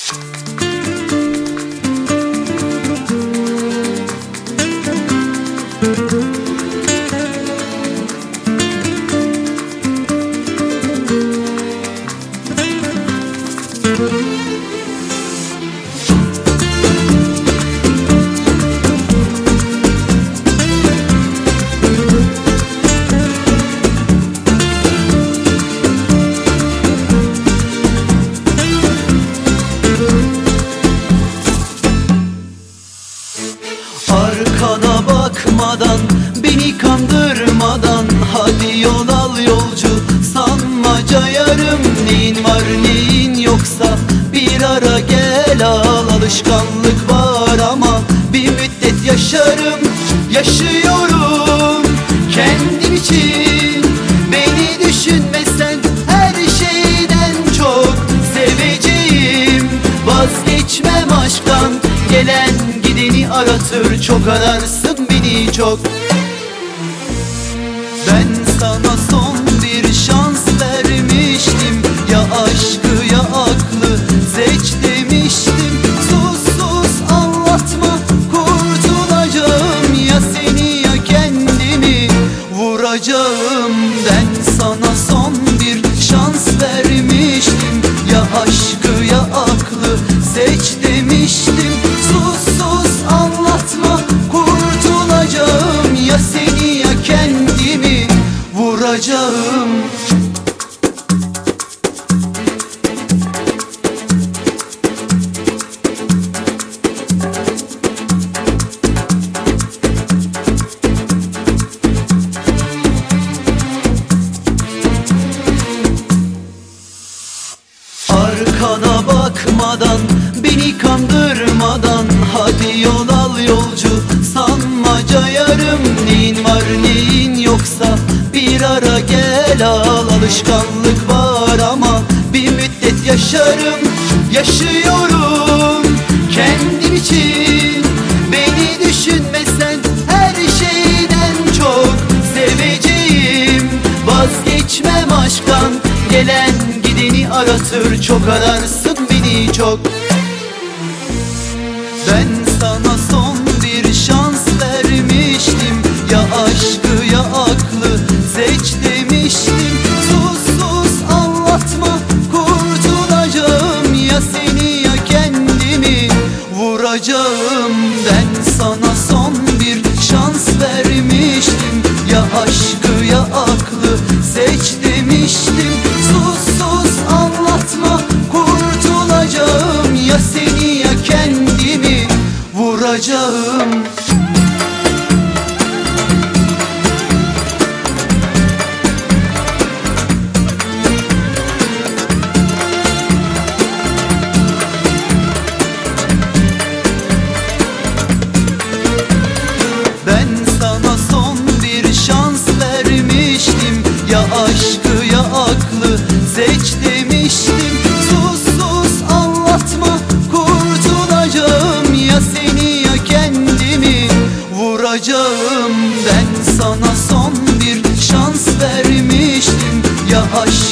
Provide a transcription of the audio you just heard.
Arkana bakmadan, beni kandırmadan, hadi yol al yolcu, sanmaca yarım. Neyin var neyin yoksa bir ara gel al. Alışkanlık var ama bir müddet yaşarım. Yaşıyorum kendim için, beni düşünmesen her şeyden çok seveceğim. Vazgeçmem aşktan, gelen gideni aratır, çok ararsın beni çok. Ben sana son bir şans vermiştim, ya aşkı ya aklı seç demiştim. Sus sus anlatma, kurtulacağım, ya seni ya kendimi vuracağım. Ben sana son bir şans vermiştim, ya aşkı ya aklı seç demiştim. Sus sus anlatma, kurtulacağım, ya seni ya kendimi vuracağım. Arkana bakmadan, beni kandırmadan, hadi yol al yolcu, sanmaca yarım. Neyin var neyin yoksa bir ara gel al. Alışkanlık var ama bir müddet yaşarım. Yaşıyorum kendim için, beni düşünmesen her şeyden çok seveceğim. Vazgeçmem aşktan, gelen gideni aratır, çok ararsın beni çok. Ben sana son bir şans vermiştim, ya aşkı ya aklı seç demiştim. Sus sus anlatma, kurtulacağım, ya seni ya kendimi vuracağım. Ben sana son bir şans vermiştim, ya aşkı ya aklı seç demiştim. Sus sus anlatma, kurtulacağım, ya seni ya kendimi vuracağım. Ben sana son bir şans vermiştim, ya aşkı ya aklı seç demiştim. Sus sus anlatma, kurtulacağım, ya seni ya kendimi vuracağım. Ben sana son bir şans vermiştim, ya aşkı